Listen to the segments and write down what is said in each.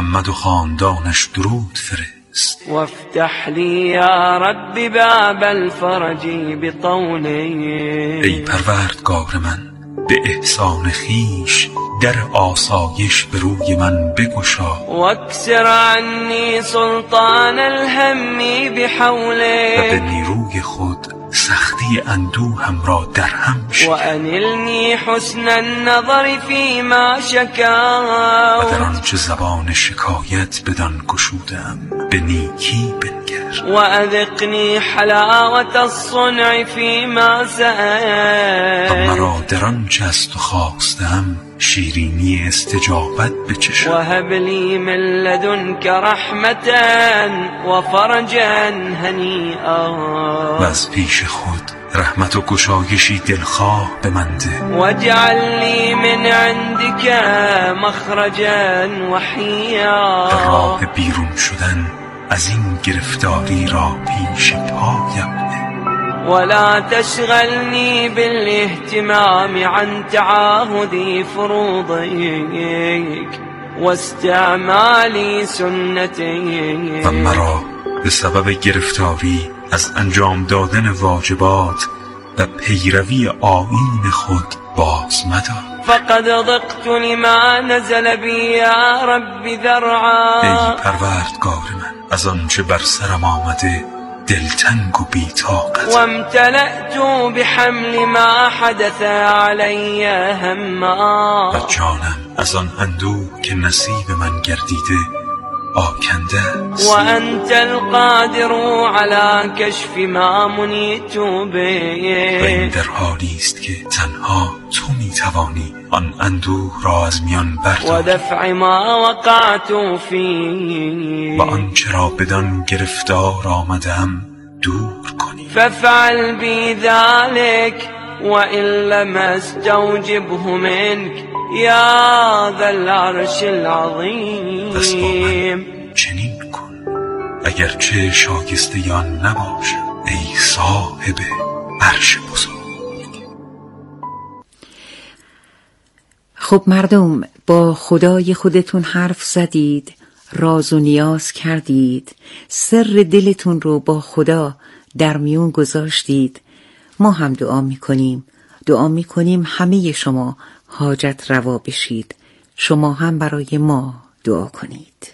محمد و خاندانش درود فرست. وافتح لی یا رب باب الفرج بطولی، ای پروردگار من به احسان خیش در آسایش به روی من بگشا. واکسر عنی سلطان الهم بحولی، و به نیروی خود سختی اندوهم را در هم شکن. و انلنی حسن النظر فیما شکا، و در آنچه زبان شکایت بدان گشودم به نیکی بنگر. و اذقنی حلاوت الصنع فیما سأل، و مرا در آنچه از تو خواستم شیرینی استجابت بچشم. و هب لی من لدنک رحمتا و فرجا هنیئا، و از پیش خود رحمت و گشایشی دلخواه به من ده. واجعل لی من عندک مخرجا وحیا، و راه بیرون شدن از این گرفتاری را پیش پایم ده. ولا تشغلني بالاهتمام عن تعاهد فروضك واستعمال سنتك، و مرا به سبب گرفتاری از انجام دادن واجبات و پیروی آیین خود باز مدار. فقد ضقت لما نزل بی یا رب ذرعا، ای پروردگار من از آنچه بر سرم آمده دلتنگ و بی‌طاقت، و امتلأت بحمل ما حدث علی هما، و جانم از آن اندوه که نصیب من گردیده آکنده است. و انت القادر علی کشف ما منیت به، و این در حالی است که تنها تو میتوانی آن اندوه را از میان و برداری دفع ما وقعت فی، و آنچه را بدان گرفتار آمدم دور کنی. فافعل بی ذلك وإن لم استوجبه منك یا ذا العرش پس با من العظیم. چنین کن اگرچه شایسته یا نباشم ای صاحب عرش بزرگ. خب مردم، با خدای خودتون حرف زدید، راز و نیاز کردید، سر دلتون رو با خدا در میون گذاشتید. ما هم دعا میکنیم همه شما حاجت روا بشید. شما هم برای ما دعا کنید.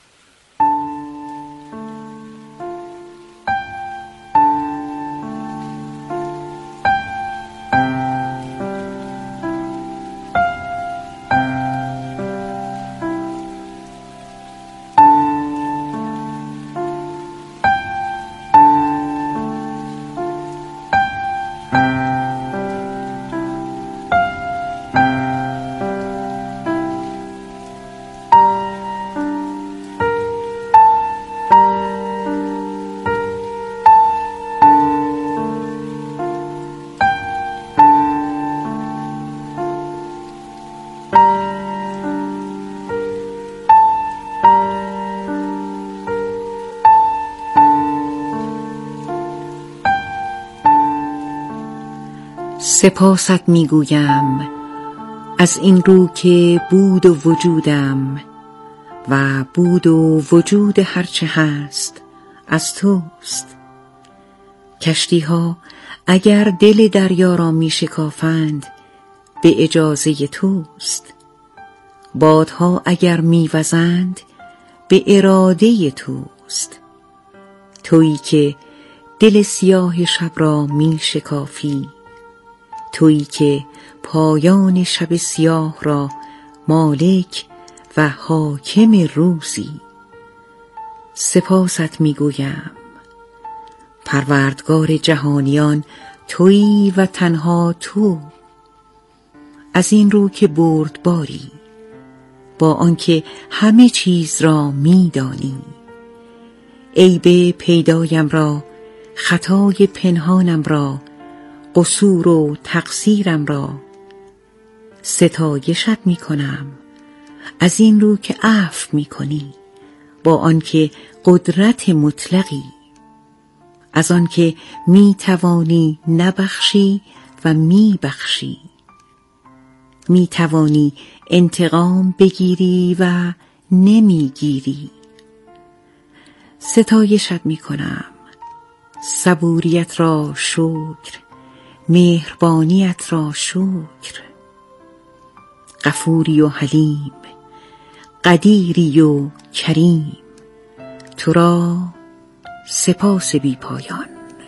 سپاست میگویم از این رو که بود و وجودم و بود و وجود هرچه هست از توست. کشتی ها اگر دل دریا را می شکافند به اجازه توست. بادها اگر می وزند به اراده توست. تویی که دل سیاه شب را می شکافی، تویی که پایان شب سیاه را مالک و حاکم روزی. سپاست میگویم پروردگار جهانیان تویی و تنها تو. از این رو که بردباری، با آنکه همه چیز را میدانی، عیب پیدایم را، خطای پنهانم را، قصور و تقصیرم را ستایشت می کنم. از این رو که عفو می کنی، با آنکه قدرت مطلقی، از آنکه می توانی نبخشی و می بخشی، می توانی انتقام بگیری و نمیگیری. ستایشت میکنم، صبوریت را شکر، مهربانیت را شکر. غفوری و حلیم، قدیری و کریم، تو را سپاس بی پایان.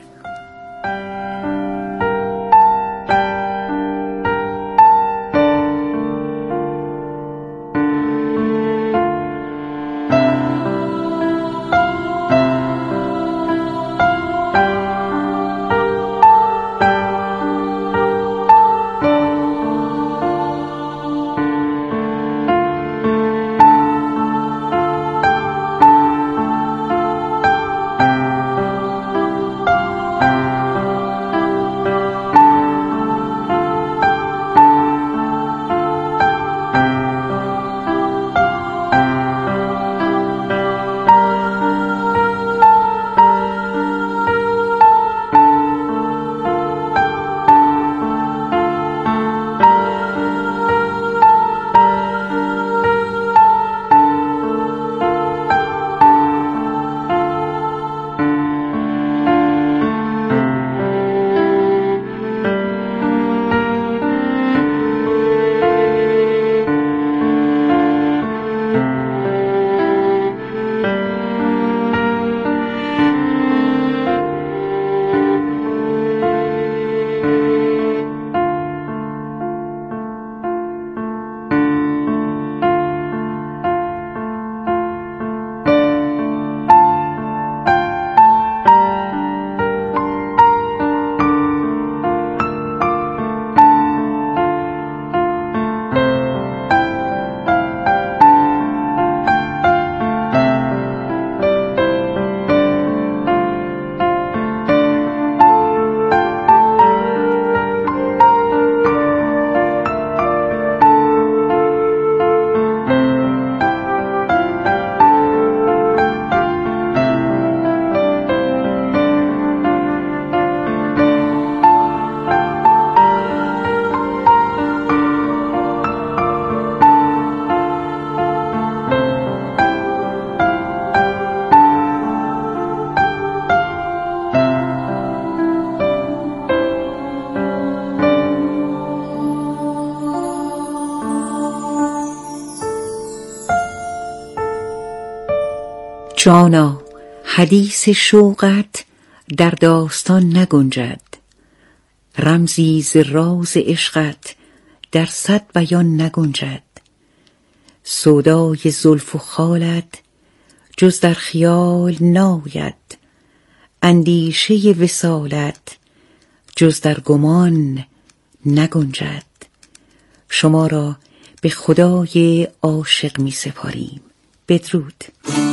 جانا، حدیث شوقت در داستان نگنجد، رمزی ز راز عشقت در صد بیان نگنجد. سودای زلف و خالت جز در خیال ناید، اندیشه وصالت جز در گمان نگنجد. شما را به خدای عاشق می سپاریم. بدرود.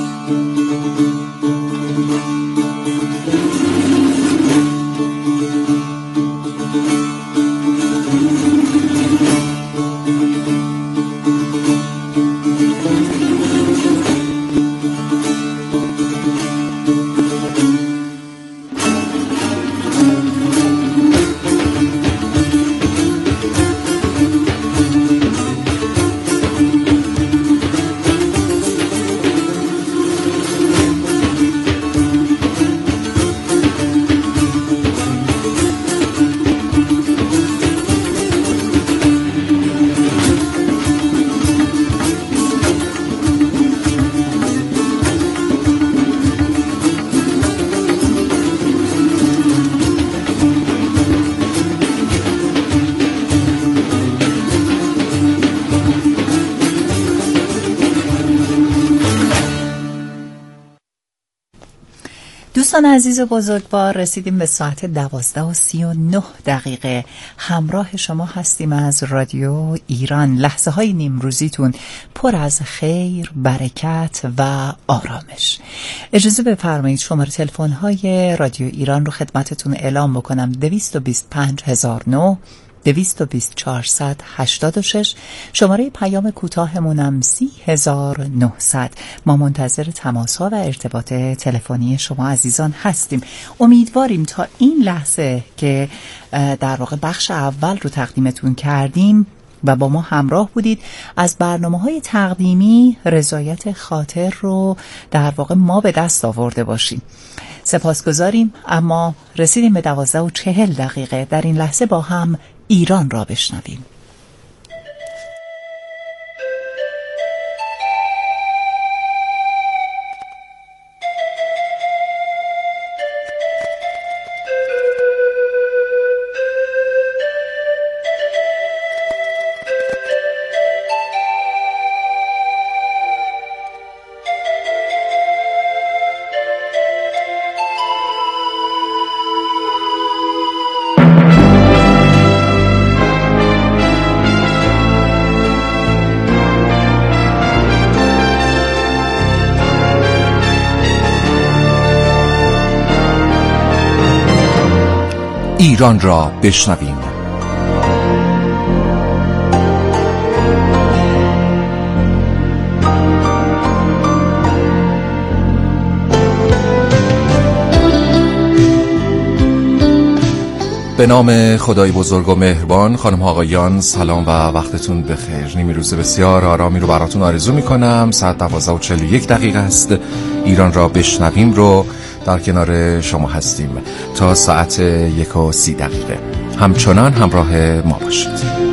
دوستان عزیز و بزرگوار، رسیدیم به ساعت 12:39 همراه شما هستیم از رادیو ایران. لحظه های نیمروزیتون پر از خیر، برکت و آرامش. اجازه بفرمایید شماره تلفن های رادیو ایران رو خدمتتون اعلام بکنم. 225009 220486. شماره پیام کوتاهمونم 30900. ما منتظر تماس‌ها و ارتباط تلفنی شما عزیزان هستیم. امیدواریم تا این لحظه که در واقع بخش اول رو تقدیمتون کردیم و با ما همراه بودید. از برنامه‌های تقدیمی رضایت خاطر رو در واقع ما به دست آورده باشیم. سپاسگزاریم. اما رسیدیم به 12:40. در این لحظه با هم ایران را بشنویم. ایران را بشنویم. به نام خدای بزرگ و مهربان. خانم آقایان سلام و وقتتون بخیر. نیمه روز بسیار آرامی رو براتون آرزو میکنم. ساعت 12:41 است. ایران را بشنویم رو در کنار شما هستیم تا ساعت 1:30. همچنان همراه ما باشید.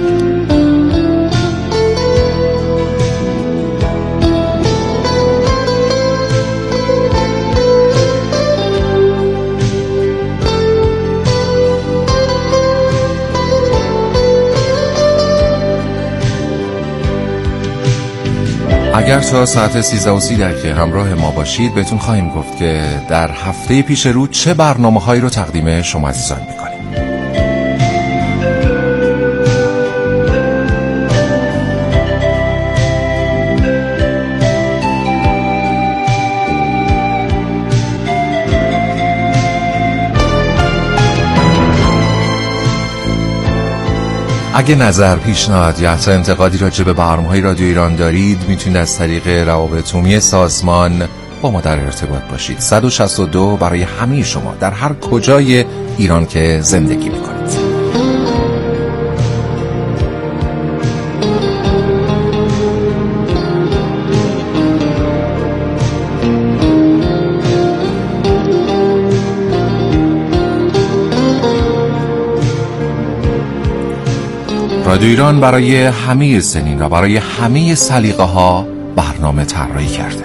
اگر تا ساعت 13:30 همراه ما باشید بهتون خواهیم گفت که در هفته پیش رو چه برنامه‌هایی رو تقدیم شما عزیزان می‌کنیم. اگه نظر، پیشنهاد یا حتی انتقادی راجع به برنامه‌های رادیو ایران دارید میتونید از طریق روابط عمومی سازمان با ما در ارتباط باشید. 162 برای همه شما در هر کجای ایران که زندگی میکنید. رادیو ایران برای همه سنین و برای همه سلیقه ها برنامه طراحی کرده.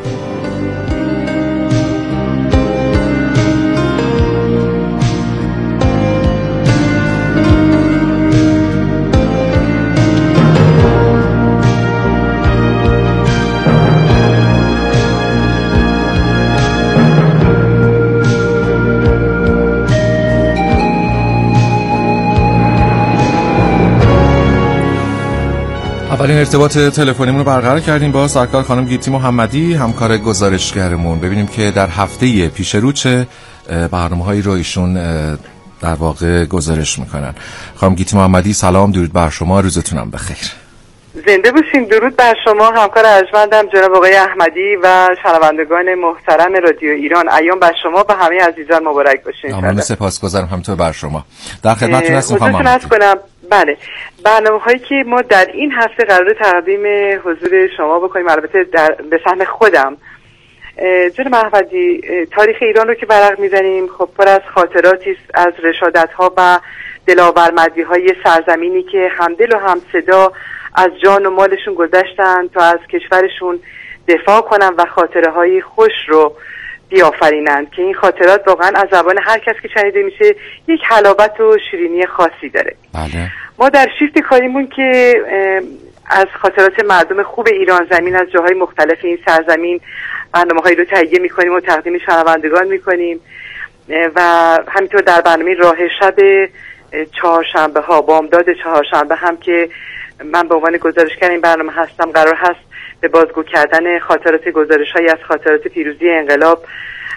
اولین ارتباط تلفنیمون رو برقرار کردیم با سرکار خانم گیتی محمدی، همکار گزارشگرمون. ببینیم که در هفته پیش رو چه برنامه‌هایی رو ایشون در واقع گزارش میکنن. خانم گیتی محمدی سلام، درود بر شما، روزتونم بخیر. زنده باشین. درود بر شما همکار ارجمندم جناب آقای احمدی و شنوندگان محترم رادیو ایران. ایام بر شما و همه عزیزان مبارک باشین. ممنون، سپاسگزارم. همینطور بر شما. در خدمتتون هستم خانم محمدی. بله، برنامه‌هایی که ما در این هفته قراره تقدیم حضور شما بکنیم، البته به سهم خودم جناب احمدی، تاریخ ایران رو که ورق میزنیم خب پر از خاطراتی است از رشادت‌ها و دلاورمندی‌های سرزمینی که همدل و همصدا از جان و مالشون گذشتن تا از کشورشون دفاع کنن و خاطره‌های خوش رو بیافرینند که این خاطرات واقعا از زبان هر کس که شنیده میشه یک حلاوت و شیرینی خاصی داره. بله. ما در شیفت کاریمون که از خاطرات مردم خوب ایران زمین از جاهای مختلف این سرزمین برنامه‌هایی رو تهیه می‌کنیم و تقدیم شنوندگان می‌کنیم و همینطور در برنامه راه شب چهارشنبه ها، بامداد چهارشنبه هم که من به عنوان گزارشگر این برنامه هستم، قرار هست به بازگو کردن خاطرات گزارش‌هایی از خاطرات پیروزی انقلاب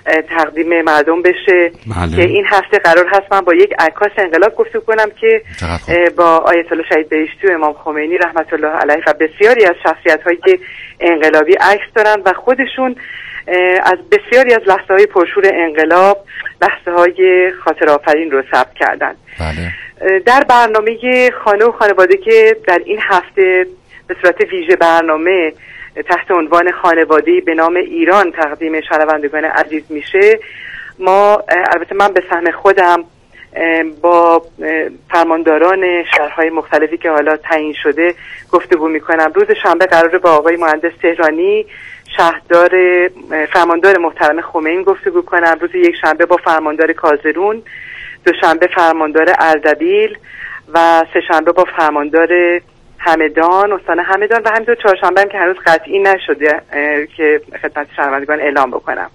تقدیم مردم بشه. بله. که این هفته قرار هست من با یک عکاس انقلاب گفتگو کنم که با آیت الله شهید بهشتی و امام خمینی رحمت الله علیه و بسیاری از شخصیت‌هایی که انقلابی عکس دارن و خودشون از بسیاری از لحظه‌های پرشور انقلاب لحظه‌های خاطر آفرین رو ثبت کردن. بله. در برنامه خانه و خانواده که در این هفته به صورت ویژه برنامه تحت عنوان خانواده‌ای به نام ایران تقدیم شنوندگان عزیز میشه، ما البته من به سهم خودم با فرمانداران شهرهای مختلفی که حالا تعیین شده گفتگو میکنم. روز شنبه قراره با آقای مهندس تهرانی فرماندار محترم خمین گفتگو کنم، روز یک شنبه با فرماندار کازرون، دوشنبه فرماندار اردبیل و سه شنبه با فرماندار همدان، استان همدان و همینطور چهارشنبه هم که هنوز قطعی نشده که خدمت شنوندگان اعلام بکنم.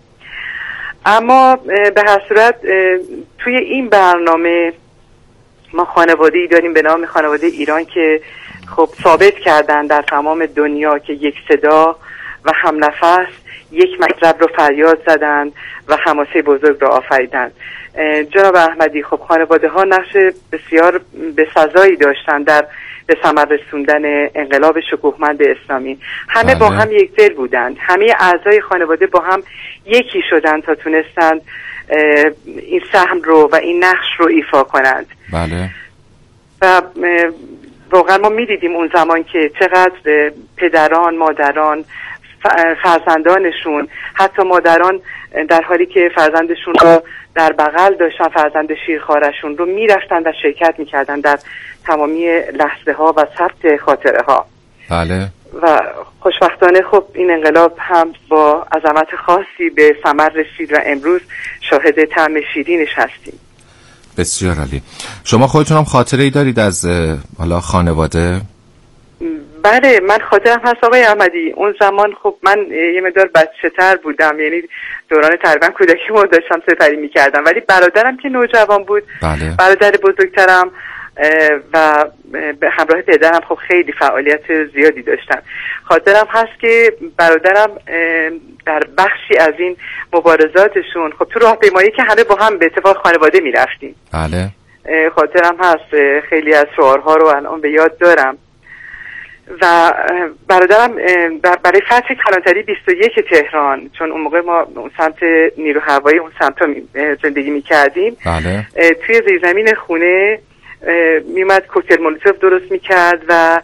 اما به هر صورت توی این برنامه ما خانواده‌ای داریم به نام خانواده ایران که خب ثابت کردن در تمام دنیا که یک صدا و هم نفس یک مطلب رو فریاد زدن و حماسه بزرگ رو آفریدن. جناب احمدی، خب خانواده ها نقش بسیار بسزایی داشتن در به ثمر رسوندن انقلاب شکوهمند اسلامی. همه با هم یک دل بودند، همه اعضای خانواده با هم یکی شدن تا تونستند این سهم رو و این نقش رو ایفا کنند. بله. و واقعا ما میدیدیم اون زمان که چقدر پدران، مادران، فرزندانشون، حتی مادران در حالی که فرزندشون رو در بغل داشتن، فرزند شیرخوارشون رو میرفتن و شرکت میکردن در تمامی لحظه ها و ثبت خاطره ها. بله. و خوشبختانه خب این انقلاب هم با عظمت خاصی به ثمر رسید و امروز شاهد طعم شیرینش هستیم. بسیار عالی. شما خودتون هم خاطره ای دارید از حالا خانواده؟ بله، من خاطرم هست آقای احمدی. اون زمان خب من یه مقدار بچه‌تر بودم، یعنی دوران تقریبا کودکیمو داشتم سپری می‌کردم، ولی برادرم که نوجوان بود، بله. برادر بزرگترم و به همراه پدرم خب خیلی فعالیت زیادی داشتن. خاطرم هست که برادرم در بخشی از این مبارزاتشون خب تو راهپیمایی که همه با هم به اتفاق خانواده می‌رفتیم. بله. خاطرم هست خیلی از شعارها رو الان به یاد دارم. و برادرم برای فتح کلانتری 21 تهران، چون اون موقع ما اون سمت نیرو هوایی اون سمت زندگی می‌کردیم، بله. توی زیرزمین خونه میومد کوکتل مولوتوف درست می‌کرد و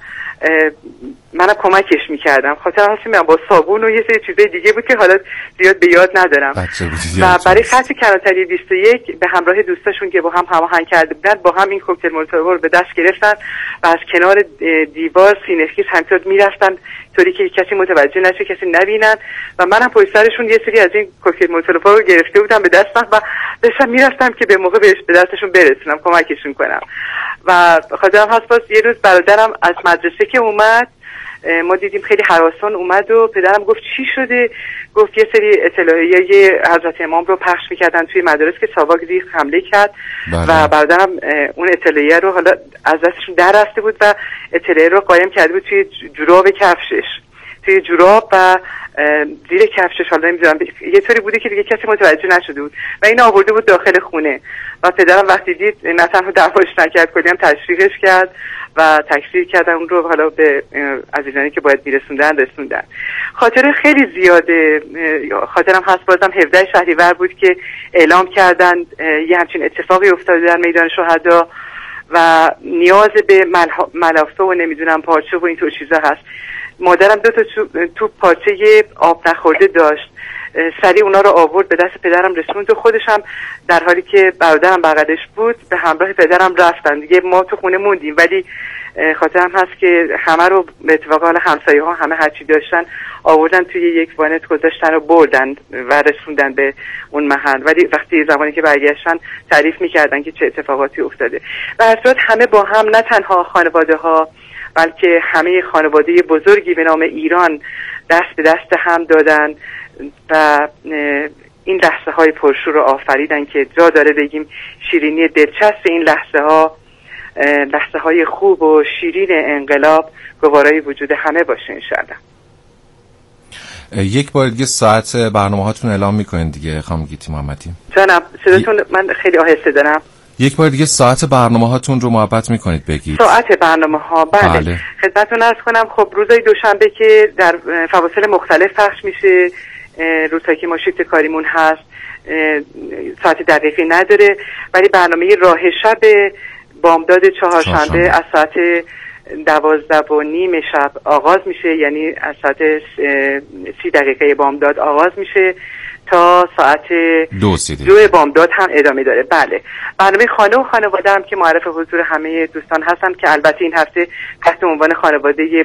منم کمکش می‌کردم. خاطرم هست میام با صابون و یه سری چیزای دیگه بود که حالا زیاد به یاد ندارم. و برای فتح کلانتری 21 به همراه دوستاشون که با هم هماهنگ کرده بودن، با هم این کوکتل مولوتوف رو به دست گرفتن و از کنار دیوار سینه‌خیز همینطور میرفتن طوری که کسی متوجه نشه، کسی نبینن. و منم پشت سرشون یه سری از این کوکتل مولوتوف رو گرفته بودم به دستم و داشتم میرفتم که به موقع به دستشون برسونم، کمکشون کنم. و خاطرم هست باز یه روز برادرم از مدرسه که اومد، ما دیدیم خیلی هراسان اومد و پدرم گفت چی شده؟ گفت یه سری اطلاعیه حضرت امام رو پخش میکردن توی مدارس که ساواک زیغ حمله کرد. بله. و برادرم اون اطلاعیه رو حالا از دستشون در رفته بود و اطلاعیه رو قایم کرده بود توی جوراب کفشش، توی جوراب و زیر کفشش، حالا نمیدونم یه طوری بوده که دیگه کسی متوجه نشده بود و این آورده بود داخل خونه. و پدرم وقتی دید نه تنها دعواش نکرد، کلی هم تشویقش کرد و تکثیر کردن اون رو حالا به عزیزانی که باید رسوندن. خاطره خیلی زیاده. خاطرم هست بازم 17 شهریور بود که اعلام کردن یه همچین اتفاقی افتاده در میدان شهدا و نیاز به ملافه و نمیدونم پارچه و اینطور چیزا هست. مادرم 2 تا توپ پارچه آب نخورده داشت، سریع اونا رو آورد به دست پدرم رسوند و خودش هم در حالی که برادرم بغلش بود به همراه پدرم رفتن. دیگه ما تو خونه موندیم، ولی خاطرم هست که همه رو به اتفاق حال همسایه ها همه هرچی داشتن آوردن توی یک وانت گذاشتن و بردن و رسوندن به اون محل. ولی وقتی زمانی که برگشتن تعریف میکردن که چه اتفاقاتی افتاده. و در صورت همه با هم، نه تنها خانواده ها بلکه همه خانواده بزرگی به نام ایران دست به دست هم دادن و این لحظه های پرشور رو آفریدن که جا داره بگیم شیرینی دلچسب این لحظه های خوب و شیرین انقلاب گوارای وجود همه باشه انشاءالله. یک بار دیگه ساعت برنامه هاتون اعلام میکنین دیگه خانم گیتی محمدی؟ جانم صداتون من خیلی آهسته دارم. یک بار دیگه ساعت برنامه هاتون رو محبت میکنید بگید. ساعت برنامه ها بله. خدمتتون عرض کنم خب روزای دوشنبه که در فواصل مختلف پخش میشه، روزایی که ما شیفت کاریمون هست ساعت دقیقی نداره، ولی برنامه راه شب بامداد چهارشنبه از ساعت 12:30 شب آغاز میشه، یعنی از ساعت 30 دقیقه بامداد آغاز میشه تا ساعت 2 بامداد هم ادامه داره. بله برنامه خانه و خانواده هم که معرف حضور همه دوستان هستم که البته این هفته تحت عنوان خانواده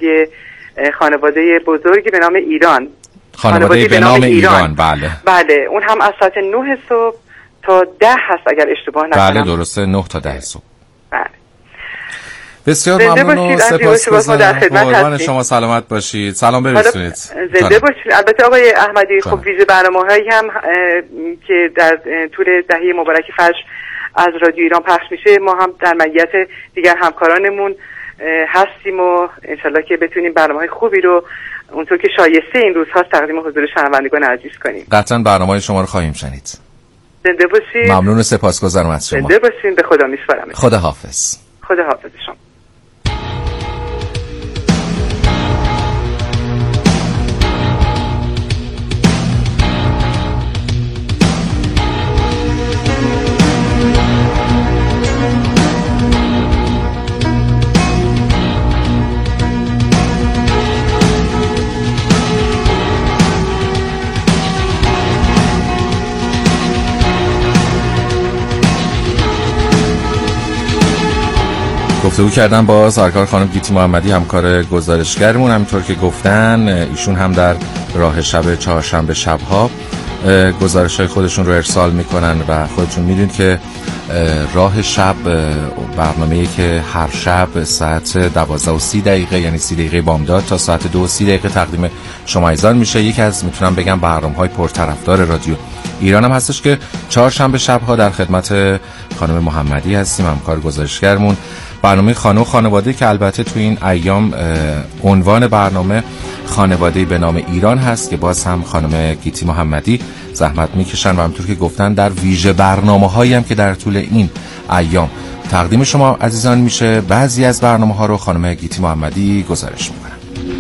بزرگی به نام ایران، خانواده به نام ایران. بله اون هم از ساعت 9 صبح تا 10 هست اگر اشتباه نکنم. بله درسته 9 تا 10 صبح. بله بسیار ممنون و سپاسگزارم. قربان شما سلامت باشید. سلام برسونید. زنده باشید. البته آقای احمدی خب ویژه برنامه‌هایی هم که در طول دهه مبارک فجر از رادیو ایران پخش میشه ما هم در مجیت دیگر همکارانمون هستیم و انشالله که بتونیم برنامه‌های خوبی رو اونطور که شایسته این روزها تقدیم حضور شنوندگان عزیز کنیم. قطعاً برنامه‌های شما رو خواهیم شنید. زنده باشید. ممنون و سپاسگزارم از شما. زنده باشید. به خدا میسپارم. خدا حافظ. خدا حافظ شما. گفتگو کردم با سرکار خانم گیتی محمدی همکار گزارشگرمون. همینطور که گفتن ایشون هم در راه شب چهارشنبه شبها گزارش‌های خودشون رو ارسال میکنن و خودتون میدونید که راه شب برنامه‌ای که هر شب ساعت 12:30 یعنی 30 دقیقه بامداد تا ساعت 2:30 تقدیم شما عزیزان میشه. یکی از میتونم بگم برنامه‌های پرطرفدار رادیو ایران هم هستش که چهارشنبه شبها در خدمت خانم محمدی هستیم همکار گزارشگرمون. برنامه خانه و خانواده که البته تو این ایام عنوان برنامه خانواده به نام ایران هست که باز هم خانم گیتی محمدی زحمت میکشن و همونطور که گفتن در ویژه برنامه‌هایی هم که در طول این ایام تقدیم شما عزیزان میشه بعضی از برنامه‌ها رو خانم گیتی محمدی گزارش میکنن.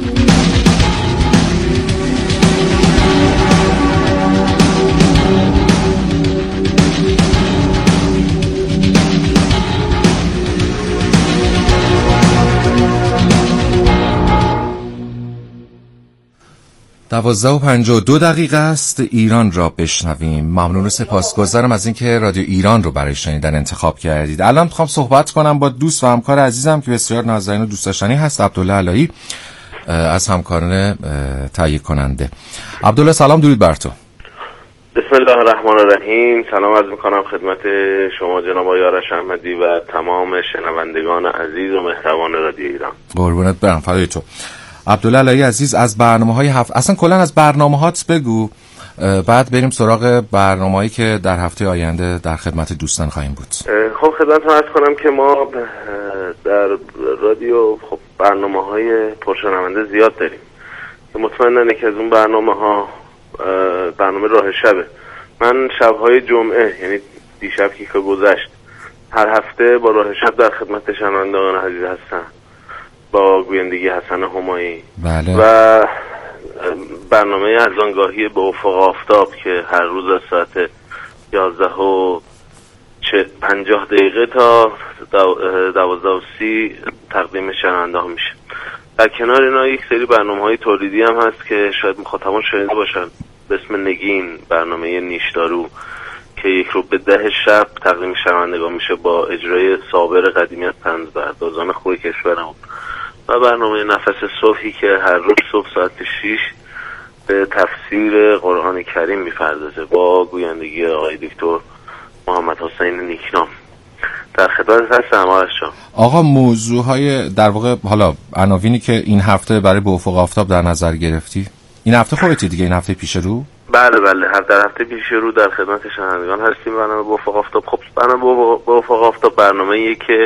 دوازده و 52 دقیقه است. ایران را بشنویم. ممنون و سپاسگزارم از اینکه رادیو ایران رو برای شنیدن انتخاب کردید. الان میخوام صحبت کنم با دوست و همکار عزیزم که بسیار نازنین و دوست داشتنی هست، عبدالله علایی از همکاران تهیه کننده. عبدالله سلام، درود بر تو. بسم الله الرحمن الرحیم. سلام عرض میکنم خدمت شما جناب آقای آرش احمدی و تمام شنوندگان عزیز و مهربان رادیو ایران. قربونت برم، فدای تو. عبدالله علایی عزیز، از برنامه‌های اصلا کلا از برنامه‌هات بگو، بعد بریم سراغ برنامه‌هایی که در هفته آینده در خدمت دوستان خواهیم بود. خب خدمتتون عرض کنم که ما در رادیو خب برنامه‌های پرشنونده زیاد داریم که مطمئناً یکی از اون برنامه‌ها برنامه راه شبه. من شب‌های جمعه یعنی دیشب که گذشت هر هفته با راه شب در خدمت شنوندگان عزیز هستم با گویندگی حسن همایی. بله. و برنامه ارزانگاهی به افق آفتاب که هر روز از ساعت 11:50 تا 12:30 تقدیم شنونده ها میشه. در کنار اینا یک سری برنامه‌های تولیدی هم هست که شاید مخاطبان شنیده باشن به اسم نگین، برنامه نیشدارو که 1:10 شب تقدیم شنوندگان میشه با اجرای صابر قدیمی از طنزبردازان خوب کشورمون، و برنامه نفس صبحی که هر روز صبح ساعت 6 به تفسیر قرآن کریم میپردازه با گویندگی آقای دکتر محمد حسین نیکنام. در خدمت هستم آرش جان. آقا موضوعهای در واقع حالا عناوینی که این هفته برای به افق آفتاب در نظر گرفتی، این هفته خودتی دیگه، این هفته پیش رو؟ بله در هفته پیش رو در خدمت شنوندگان هستیم. برنامه به افق آفتاب خب برنامه به افق آفتاب برنامه‌ایه که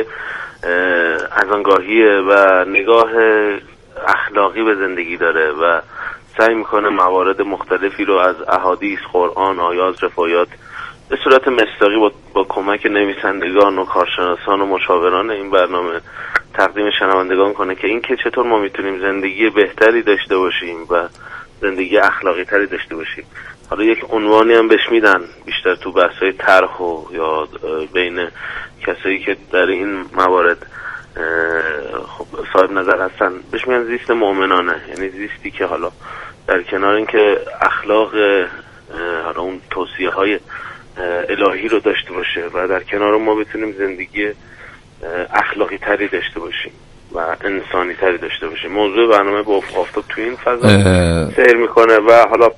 از آنگاهی و نگاه اخلاقی به زندگی داره و سعی میکنه موارد مختلفی رو از احادیث، قرآن، آیات، روایات به صورت مصداقی با کمک نویسندگان و کارشناسان و مشاوران این برنامه تقدیم شنوندگان کنه که این که چطور ما میتونیم زندگی بهتری داشته باشیم و زندگی اخلاقی تری داشته باشیم. حالا یک عنوانی هم بهش میدن بیشتر تو بحث‌های طرح و یا بین کسایی که در این موارد خب صاحب نظر هستن بهش میگن زیست مؤمنانه، یعنی زیستی که حالا در کنار اینکه اخلاق حالا اون توصیه‌های الهی رو داشته باشه و در کنار ما بتونیم زندگی اخلاقی تری داشته باشیم و انسانی تری داشته باشیم. موضوع برنامه با آفتاب تو این فضا سیر میکنه و حالا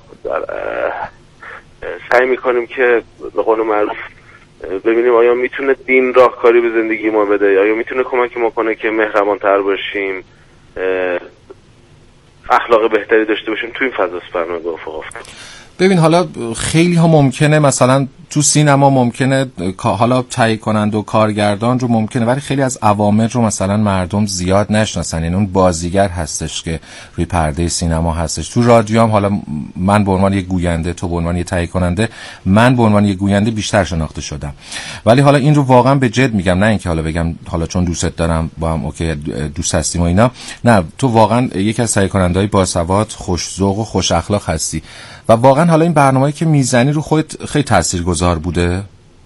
سعی میکنیم که به قول معروف ببینیم آیا میتونه دین راهکاری به زندگی ما بده، آیا میتونه کمک ما کنه که مهربان تر باشیم، اخلاق بهتری داشته باشیم. تو این فضا برنامه با آفتاب. ببین حالا خیلی ها ممکنه مثلا تو سینما ممکنه حالا تهیه کننده و کارگردان رو ممکنه، ولی خیلی از عوامل رو مثلا مردم زیاد نشناسن. یعنی اون بازیگر هستش که روی پرده سینما هستش. تو رادیو هم حالا من به عنوان یک گوینده، تو به عنوان یک تهیه کننده، من به عنوان یک گوینده بیشتر شناخته شدم. ولی حالا این رو واقعا به جد میگم، نه اینکه حالا بگم حالا چون دوستت دارم با هم اوکی دوست هستیم و اینا، نه، تو واقعا یکی از تهیه کننده‌های باسواد، خوش‌ذوق و خوش اخلاق هستی و واقعا حالا این برنامه‌ای که میزنی رو خودت خیلی تاثیرگذار بوده.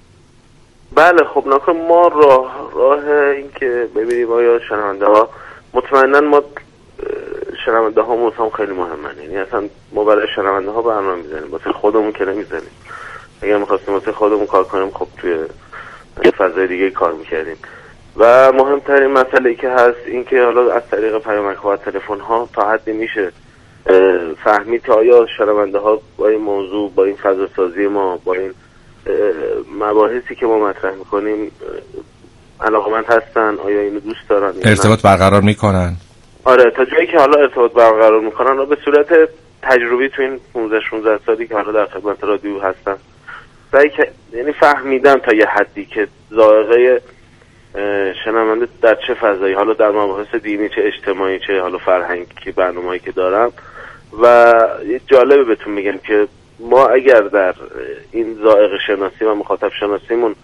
بله خب ناکن ما راه این که ببینیم آیا شنونده ها، مطمئنا ما شنونده ها هم خیلی مهمه. یعنی اصلا ما برای شنونده ها برنامه میزنیم، واسه خودمون که نمیزنیم. اگر میخواستیم واسه خودمون کار کنیم خب توی فضای دیگه کار میکردیم. و مهمترین مسئله که هست این که حالا از طریق پیامک و تلفن ها تا حدی میشه فهمید که آیا شنونده ها با این موضوع، با این فضا سازی ما، با این مباحثی که ما مطرح میکنیم علاقمند هستن، آیا اینو دوست دارن، ارتباط برقرار میکنن. آره تا جایی که حالا ارتباط برقرار میکنن و به صورت تجربی تو این 15-16 سالی که حالا در خدمت رادیو هستن یعنی فهمیدن تا یه حدی که ذائقه شنونده در چه فضایی، حالا در مباحث دینی، چه اجتماعی، چه حالا فرهنگی برنامه‌ای که دارم. و جالبه بهتون میگم که ما اگر در این ذائقه شناسی و مخاطب شناسیمون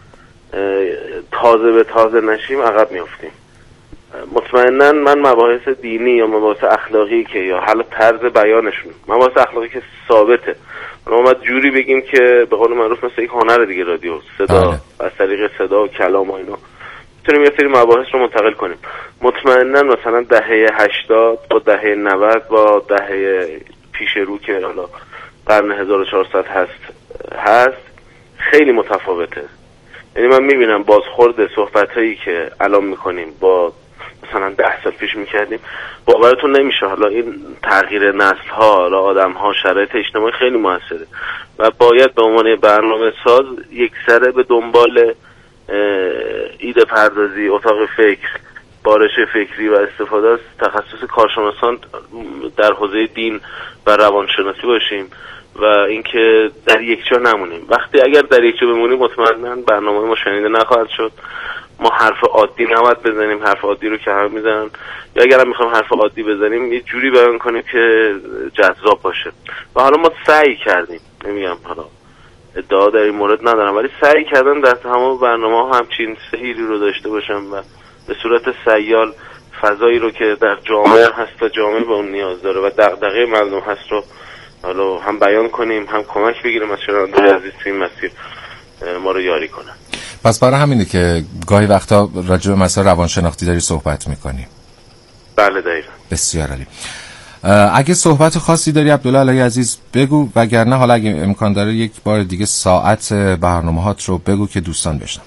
تازه به تازه نشیم عقب میافتیم. مطمئنا من مباحث دینی یا مباحث اخلاقی که یا حالا طرز بیانشون، مباحث اخلاقی که ثابته، ما باید جوری بگیم که به قول معروف مثل یک هنر دیگه، رادیو، صدا، از طریق صدا و کلام و اینا میتونیم یه سری مباحث رو منتقل کنیم. مطمئنا مثلا دهه 80 با دهه 90 با دهه پیش رو که حالا قرن 1400 هست خیلی متفاوته. یعنی من میبینم بازخورد صحبتایی که الان میکنیم با مثلا 10 سال پیش میکردیم باورتون نمیشه. حالا این تغییر نسل ها، حالا آدم ها، شرایط اجتماعی خیلی موثره و باید به عنوان برنامه ساز یک سره به دنبال ایده پردازی، اتاق فکر، بارش فکری و استفاده از تخصص کارشناسان در حوزه دین و روانشناسی باشیم و اینکه در یک جا نمونیم. وقتی اگر در یک جا بمونیم مطمئنا برنامه ما شنیده نخواهد شد. ما حرف عادی نباید بزنیم، حرف عادی رو که همه میزنن، یا اگر هم میخوایم حرف عادی بزنیم یه جوری بیان کنیم که جذاب باشه. و حالا ما سعی کردیم، نمیگم حالا ادعا در این مورد ندارم، ولی سعی کردم در تمام برنامه همچین سیری رو داشته باشم و به صورت سیال فضایی رو که در جامعه هست و جامعه به اون نیاز داره و دغدغه مردم هست رو حالا هم بیان کنیم، هم کمک بگیریم از شنوندگان عزیز تو این مسیر ما رو یاری کنن. پس برای همینه که گاهی وقتا راجع به مسائل روانشناختی داری صحبت میکنیم. بله دقیقاً. بسیار عالی. اگه صحبت خاصی داری عبدالله علی عزیز بگو، وگرنه حالا اگه امکان داره یک بار دیگه ساعت برنامه‌هات رو بگو که دوستان بشنون.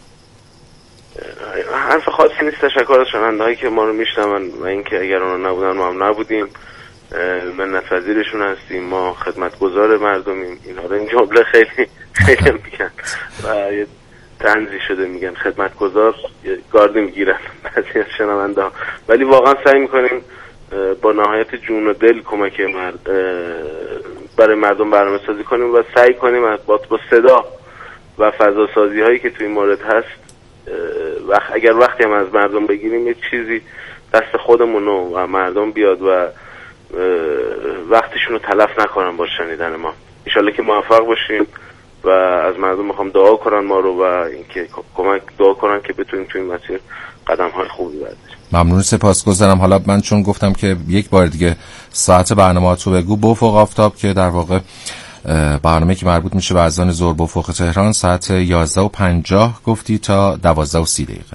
حرف خاصی نیست. تشکر از شنونده‌هایی که ما رو میشنون و اینکه اگر اونا نبودن ما هم نبودیم. منتظرشون هستیم، ما خدمتگزار مردمیم. اینا رو این جمله خیلی خیلی میگن و یه طنزی شده میگن خدمتگزار، گارد میگیرن بعضی از شنونده‌ها، ولی واقعا سعی میکنیم با نهایت جون و دل کمک برای مردم برنامه سازی کنیم و سعی کنیم با صدا و فضا سازی هایی که توی این مورد هست اگر وقتی هم از مردم بگیریم یه چیزی دست خودمون و مردم بیاد و وقتشون رو تلف نکنن با شنیدن ما. انشالله که موفق باشیم و از مردم میخوام دعا کنن ما رو و اینکه کمک دعا کنن که بتونیم تو این مسیر قدم‌های خوبی برداریم. ممنون، سپاسگزارم. حالا من چون گفتم که یک بار دیگه ساعت برنامه‌ات رو بگو، بافق آفتاب که در واقع برنامه که مربوط میشه به اذان ظهر بافق تهران ساعت 11:50 گفتی تا 12:30.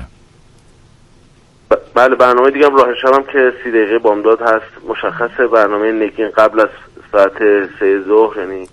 بله، برنامه دیگه هم راه شبم که 30 دقیقه بامداد هست. مشخصه برنامه نگین قبل از ساعت 3 ظهر، یعنی